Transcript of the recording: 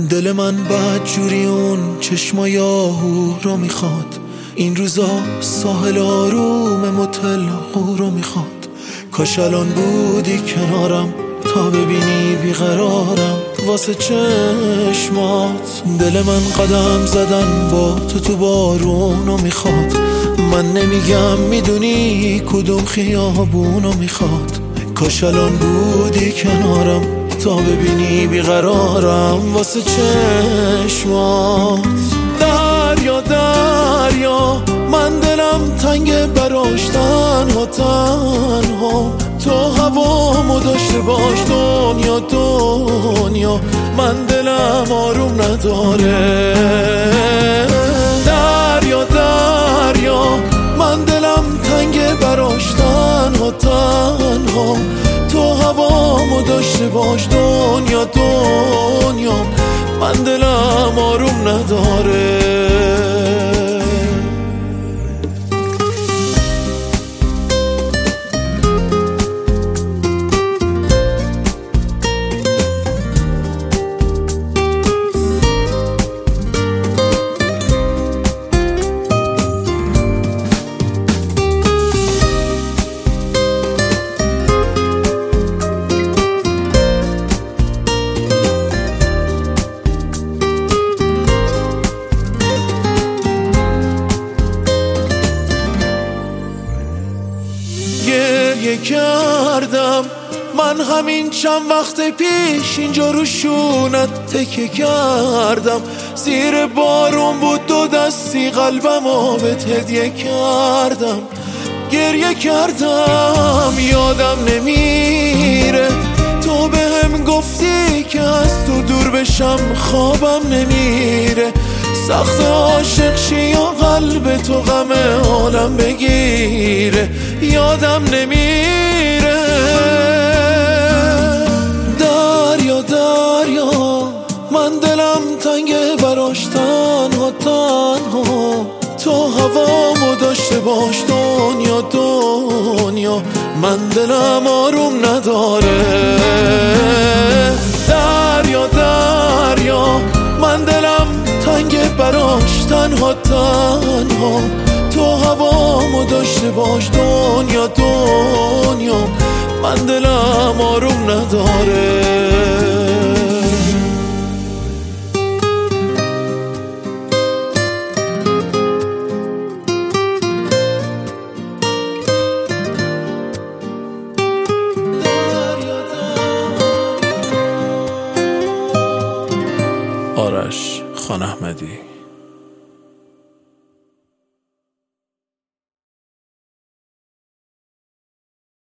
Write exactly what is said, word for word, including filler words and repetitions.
دل من بدجوری اون چشمای آهو رو میخواد، این روزا ساحل آروم متل رو میخواد. کاش الان بودی کنارم تا ببینی بیقرارم واسه چشمات. دل من قدم زدن با تو تو بارونو میخواد، من نمیگم میدونی کدوم خیابونو میخواد. کاش الان بودی کنارم تا ببینی بیقرارم واسه چشمات. دریا دریا من دلم تنگ براش تنها تنها، تو هوامو داشته باش دنیا دنیا، من دلم آروم نداره. دریا دریا من دلم تنگ براش تنها تنها، تو هوامو داشته باش دنیا دنیا، من دلم آروم نداره. گریه کردم من همین چند وقت پیش اینجا رو شونت تکیه کردم، زیر بارون بود دو دستی قلبمو بهت هدیه کردم. گریه کردم یادم نمیره تو بهم گفتی که از تو دور بشم خوابم نمیره، سخت عاشق شی یا قلب تو غم عالم بگیره، یادم نمیره. دریا دریا من دلم تنگ براش تنها تنها، تو هوامو داشته باش دنیا دنیا، من دلم آروم نداره. دریا دریا من دلم تنگ براش تنها تنها، تو هوامو داشته باش دنیا دنیا، من دلم آروم نداره. آرش خان احمدی.